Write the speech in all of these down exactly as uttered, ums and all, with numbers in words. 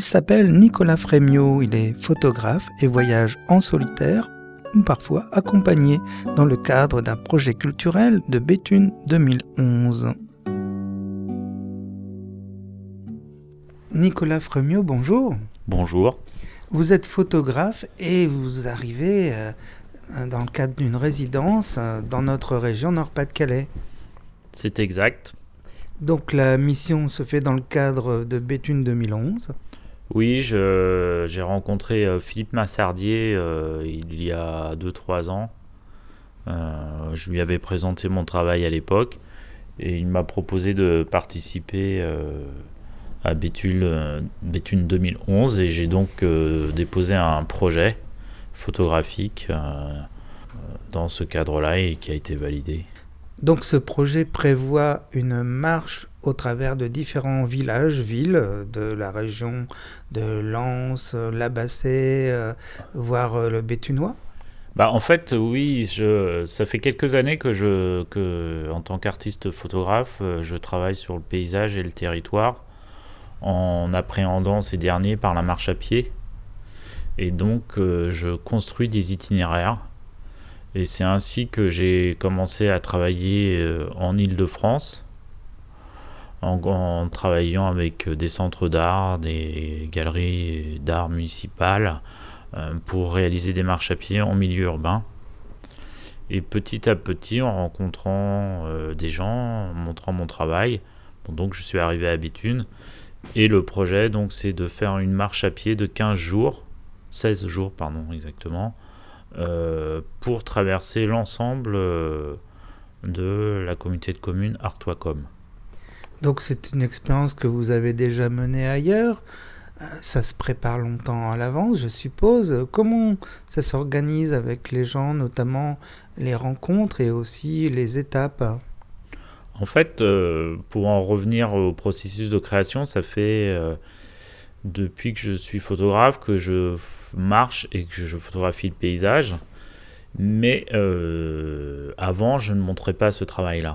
Il s'appelle Nicolas Frémiot, il est photographe et voyage en solitaire ou parfois accompagné dans le cadre d'un projet culturel de Béthune deux mille onze. Nicolas Frémiot, bonjour. Bonjour. Vous êtes photographe et vous arrivez euh, dans le cadre d'une résidence euh, dans notre région Nord-Pas-de-Calais. C'est exact. Donc la mission se fait dans le cadre de Béthune deux mille onze. Oui, je, j'ai rencontré euh, Philippe Massardier euh, il y a deux trois ans. Euh, je lui avais présenté mon travail à l'époque et il m'a proposé de participer euh, à Béthune, euh, Béthune deux mille onze et j'ai donc euh, déposé un projet photographique euh, dans ce cadre-là et qui a été validé. Donc ce projet prévoit une marche au travers de différents villages, villes de la région de Lens, Labassée, euh, voire euh, le Béthunois. Bah en fait oui, je, ça fait quelques années que je, que, en tant qu'artiste photographe, je travaille sur le paysage et le territoire en appréhendant ces derniers par la marche à pied. Et donc euh, je construis des itinéraires. Et c'est ainsi que j'ai commencé à travailler euh, en Île-de-France, en, en travaillant avec des centres d'art, des galeries d'art municipales, euh, pour réaliser des marches à pied en milieu urbain. Et petit à petit, en rencontrant euh, des gens, en montrant mon travail, bon, donc je suis arrivé à Béthune. Et le projet, donc, c'est de faire une marche à pied de quinze jours, seize jours, pardon, exactement, Euh, pour traverser l'ensemble euh, de la communauté de communes Artois-Com. Donc c'est une expérience que vous avez déjà menée ailleurs. Euh, ça se prépare longtemps à l'avance, je suppose. Comment ça s'organise avec les gens, notamment les rencontres et aussi les étapes? En fait, euh, pour en revenir au processus de création, ça fait euh, depuis que je suis photographe que je f- marche et que je photographie le paysage. Mais euh, avant, je ne montrais pas ce travail-là.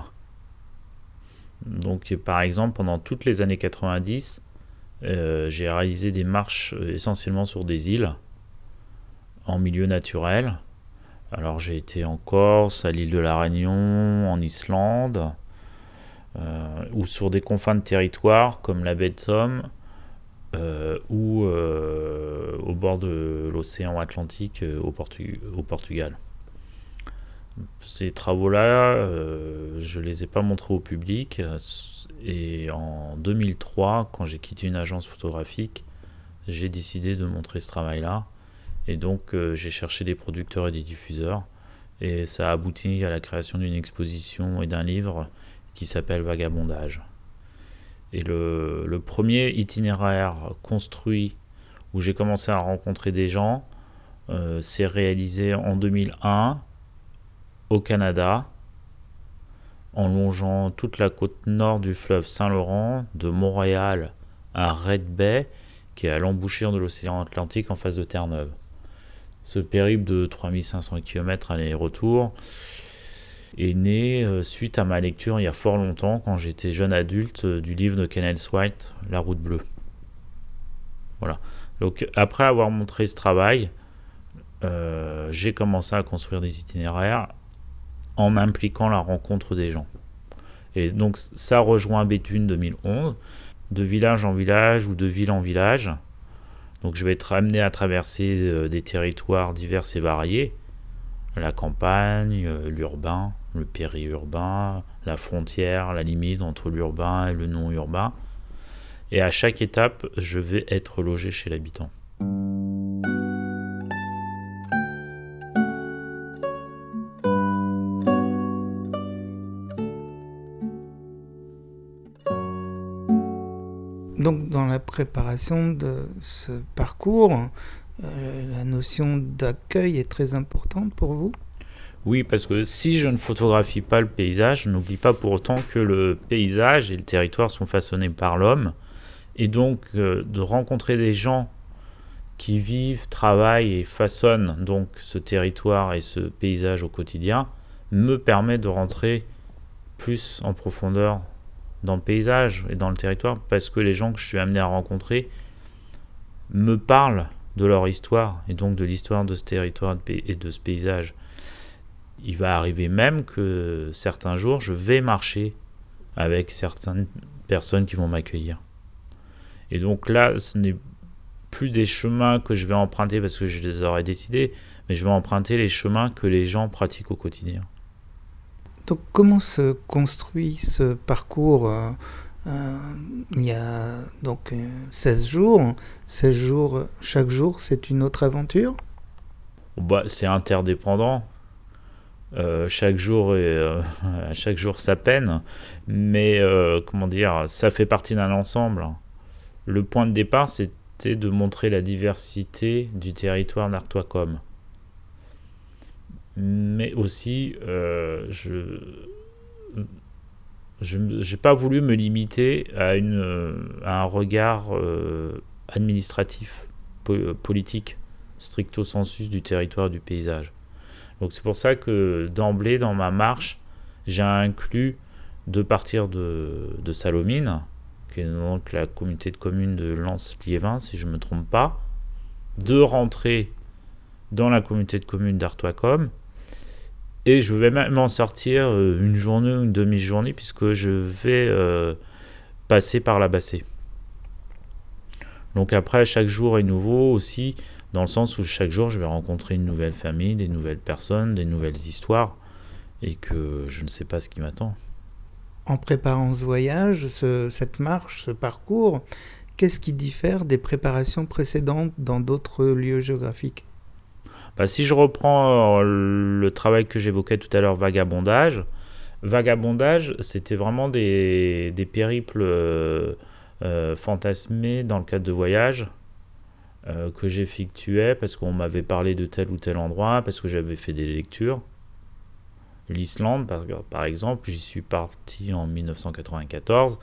Donc, par exemple, pendant toutes les années quatre-vingt-dix, euh, j'ai réalisé des marches euh, essentiellement sur des îles, en milieu naturel. Alors, j'ai été en Corse, à l'île de la Réunion, en Islande, euh, ou sur des confins de territoire comme la baie de Somme, Euh, ou euh, au bord de l'océan Atlantique euh, au, Portu- au Portugal. Ces travaux-là, euh, je ne les ai pas montrés au public. euh, Et en deux mille trois, quand j'ai quitté une agence photographique, j'ai décidé de montrer ce travail-là. Et donc, euh, j'ai cherché des producteurs et des diffuseurs. Et ça a abouti à la création d'une exposition et d'un livre qui s'appelle Vagabondage. Et le, le premier itinéraire construit où j'ai commencé à rencontrer des gens, euh, s'est réalisé en deux mille un au Canada, en longeant toute la côte nord du fleuve Saint-Laurent, de Montréal à Red Bay, qui est à l'embouchure de l'océan Atlantique en face de Terre-Neuve. Ce périple de trois mille cinq cents kilomètres aller-retour est né euh, suite à ma lecture il y a fort longtemps, quand j'étais jeune adulte, euh, du livre de Kenneth White, La Route Bleue. Voilà. Donc après avoir montré ce travail, euh, j'ai commencé à construire des itinéraires en impliquant la rencontre des gens. Et donc ça rejoint Béthune deux mille onze, de village en village ou de ville en village. Donc je vais être amené à traverser euh, des territoires divers et variés, la campagne, euh, l'urbain, le périurbain, la frontière, la limite entre l'urbain et le non-urbain. Et à chaque étape, je vais être logé chez l'habitant. Donc dans la préparation de ce parcours, euh, la notion d'accueil est très importante pour vous? Oui, parce que si je ne photographie pas le paysage, je n'oublie pas pour autant que le paysage et le territoire sont façonnés par l'homme. Et donc, euh, de rencontrer des gens qui vivent, travaillent et façonnent donc ce territoire et ce paysage au quotidien me permet de rentrer plus en profondeur dans le paysage et dans le territoire, parce que les gens que je suis amené à rencontrer me parlent de leur histoire, et donc de l'histoire de ce territoire et de ce paysage. Il va arriver même que certains jours, je vais marcher avec certaines personnes qui vont m'accueillir. Et donc là, ce n'est plus des chemins que je vais emprunter parce que je les aurais décidés, mais je vais emprunter les chemins que les gens pratiquent au quotidien. Donc comment se construit ce parcours euh, euh, il y a donc euh, seize jours. seize jours, chaque jour, c'est une autre aventure? Bah, c'est interdépendant. Euh, chaque jour, est, euh, à chaque jour sa peine, mais euh, comment dire, ça fait partie d'un ensemble. Le point de départ, c'était de montrer la diversité du territoire d'Artois-Com. Mais aussi, euh, je je n'ai pas voulu me limiter à, une, à un regard euh, administratif, po- politique, stricto sensus du territoire du paysage. Donc c'est pour ça que d'emblée, dans ma marche, j'ai inclus de partir de, de Salomine, qui est donc la communauté de communes de Lens-Liévin, si je ne me trompe pas, de rentrer dans la communauté de communes d'Artois-Com, et je vais même en sortir une journée ou une demi-journée, puisque je vais euh, passer par la Bassée. Donc après, chaque jour est nouveau aussi, dans le sens où chaque jour, je vais rencontrer une nouvelle famille, des nouvelles personnes, des nouvelles histoires, et que je ne sais pas ce qui m'attend. En préparant ce voyage, ce, cette marche, ce parcours, qu'est-ce qui diffère des préparations précédentes dans d'autres lieux géographiques? Bah, si je reprends le travail que j'évoquais tout à l'heure, vagabondage, vagabondage, c'était vraiment des, des périples euh, euh, fantasmés dans le cadre de voyages euh, que j'effectuais parce qu'on m'avait parlé de tel ou tel endroit, parce que j'avais fait des lectures. L'Islande, par, par exemple, j'y suis parti en dix-neuf cent quatre-vingt-quatorze.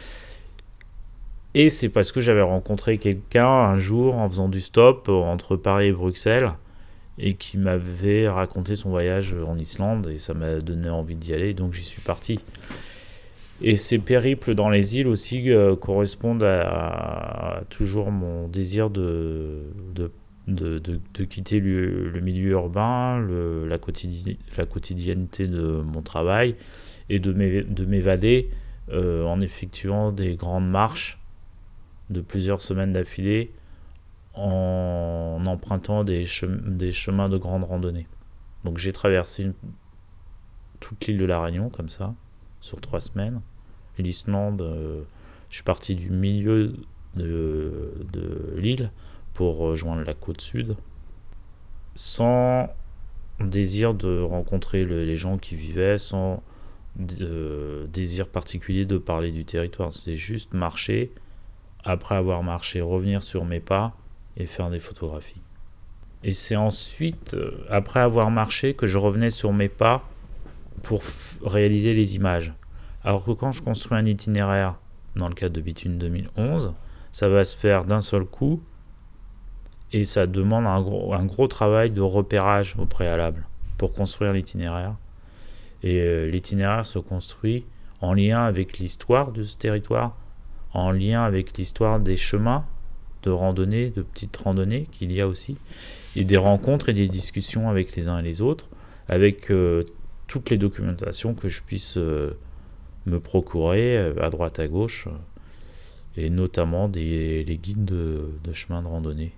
Et c'est parce que j'avais rencontré quelqu'un un jour en faisant du stop entre Paris et Bruxelles, et qui m'avait raconté son voyage en Islande, et ça m'a donné envie d'y aller, donc j'y suis parti. Et ces périples dans les îles aussi euh, correspondent à, à toujours mon désir de, de, de, de, de quitter le, le milieu urbain, le, la, quotidi- la quotidienneté de mon travail, et de, m'é- de m'évader euh, en effectuant des grandes marches de plusieurs semaines d'affilée, en empruntant des, chem- des chemins de grande randonnée. Donc j'ai traversé une, toute l'île de la Réunion comme ça, sur trois semaines. L'Islande, euh, je suis parti du milieu de, de l'île pour rejoindre la côte sud, sans désir de rencontrer le, les gens qui vivaient, sans de, désir particulier de parler du territoire. C'était juste marcher, après avoir marché, revenir sur mes pas, et faire des photographies. Et c'est ensuite, après avoir marché, que je revenais sur mes pas pour f- réaliser les images. Alors que quand je construis un itinéraire, dans le cadre de Bitume deux mille onze, ça va se faire d'un seul coup, et ça demande un gros, un gros travail de repérage au préalable pour construire l'itinéraire. Et euh, l'itinéraire se construit en lien avec l'histoire de ce territoire, en lien avec l'histoire des chemins de randonnée, de petites randonnées qu'il y a aussi, et des rencontres et des discussions avec les uns et les autres, avec euh, toutes les documentations que je puisse euh, me procurer euh, à droite à gauche, euh, et notamment des, les guides de, de chemin de randonnée.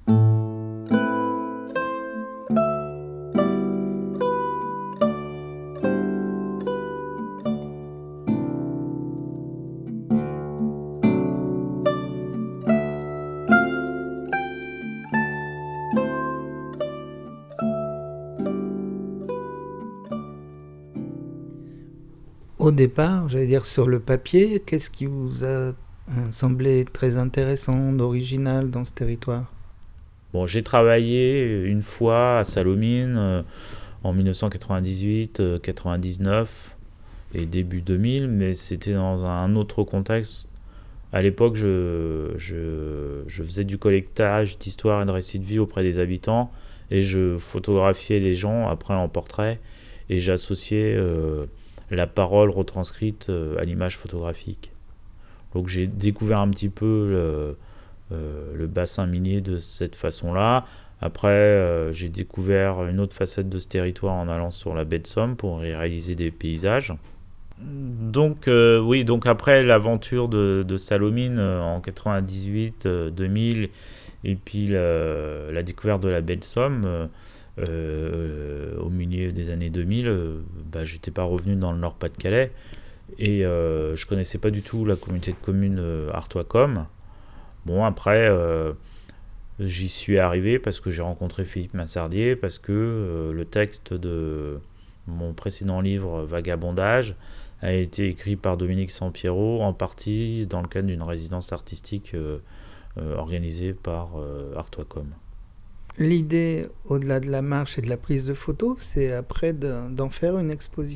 Au départ, j'allais dire sur le papier, qu'est-ce qui vous a euh, semblé très intéressant, d'original dans ce territoire? Bon, j'ai travaillé une fois à Salomine euh, en dix-neuf cent quatre-vingt-dix-huit, euh, quatre-vingt-dix-neuf et début deux mille, mais c'était dans un autre contexte. À l'époque, je, je, je faisais du collectage d'histoires et de récits de vie auprès des habitants, et je photographiais les gens après en portrait, et j'associais euh, la parole retranscrite euh, à l'image photographique. Donc j'ai découvert un petit peu le, euh, le bassin minier de cette façon-là. Après, euh, j'ai découvert une autre facette de ce territoire en allant sur la baie de Somme pour y réaliser des paysages. Donc, euh, oui, donc après l'aventure de, de Sallaumines euh, en quatre-vingt-dix-huit deux mille, et puis la, la découverte de la baie de Somme euh, euh, au milieu des années deux mille, euh, bah, j'étais pas revenu dans le Nord-Pas-de-Calais et euh, je connaissais pas du tout la communauté de communes euh, Artois-Com. Bon, après, euh, j'y suis arrivé parce que j'ai rencontré Philippe Massardier, parce que euh, le texte de mon précédent livre Vagabondage a été écrit par Dominique Sampiero, en partie dans le cadre d'une résidence artistique euh, euh, organisée par euh, Artois-Com. L'idée, au-delà de la marche et de la prise de photos, c'est après de, d'en faire une exposition ?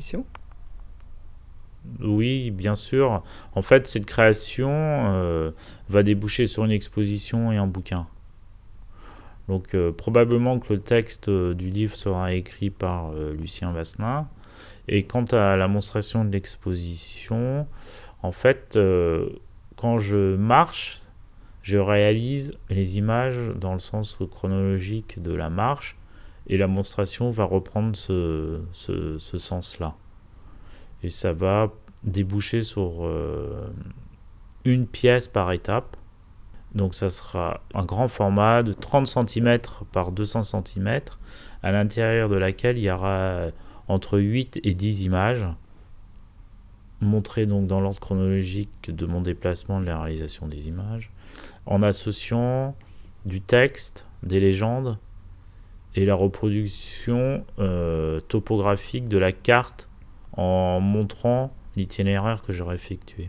Oui, bien sûr. En fait, cette création euh, va déboucher sur une exposition et un bouquin. Donc, euh, probablement que le texte euh, du livre sera écrit par euh, Lucien Vasselin. Et quant à la monstration de l'exposition, en fait, euh, quand je marche, je réalise les images dans le sens chronologique de la marche, et la monstration va reprendre ce, ce, ce sens-là. Et ça va déboucher sur euh, une pièce par étape. Donc ça sera un grand format de trente centimètres par deux cents centimètres, à l'intérieur de laquelle il y aura entre huit et dix images, montrées donc dans l'ordre chronologique de mon déplacement, de la réalisation des images, en associant du texte, des légendes et la reproduction euh, topographique de la carte en montrant l'itinéraire que j'aurais effectué.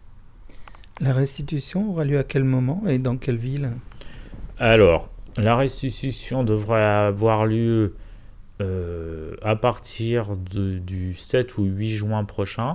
La restitution aura lieu à quel moment et dans quelle ville ? Alors, la restitution devrait avoir lieu euh, à partir de, du sept ou huit juin prochain.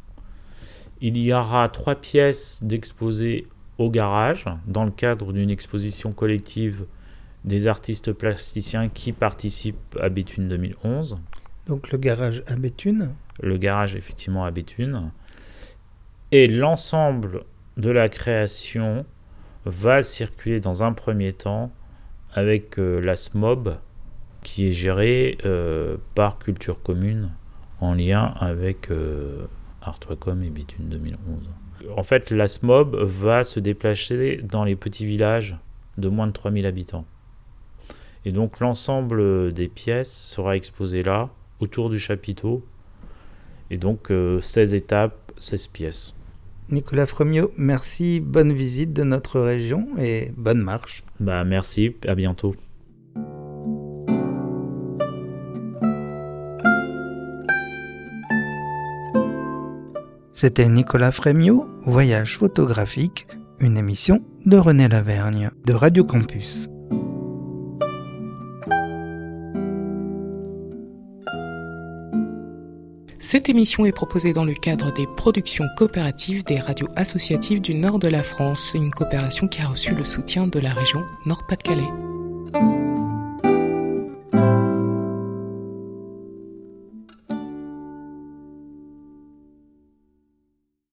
Il y aura trois pièces d'exposés au garage, dans le cadre d'une exposition collective des artistes plasticiens qui participent à Béthune deux mille onze. Donc le garage à Béthune ? Le garage, effectivement, à Béthune. Et l'ensemble de la création va circuler dans un premier temps avec euh, la S M O B, qui est gérée euh, par Culture Commune en lien avec euh, Artois-Com et Béthune deux mille onze. En fait, la S M O B va se déplacer dans les petits villages de moins de trois mille habitants. Et donc l'ensemble des pièces sera exposé là, autour du chapiteau. Et donc euh, seize étapes, seize pièces. Nicolas Fremiot, merci, bonne visite de notre région et bonne marche. Bah merci, à bientôt. C'était Nicolas Fremiot, Voyage photographique, une émission de René Lavergne de Radio Campus. Cette émission est proposée dans le cadre des productions coopératives des radios associatives du nord de la France, une coopération qui a reçu le soutien de la région Nord-Pas-de-Calais.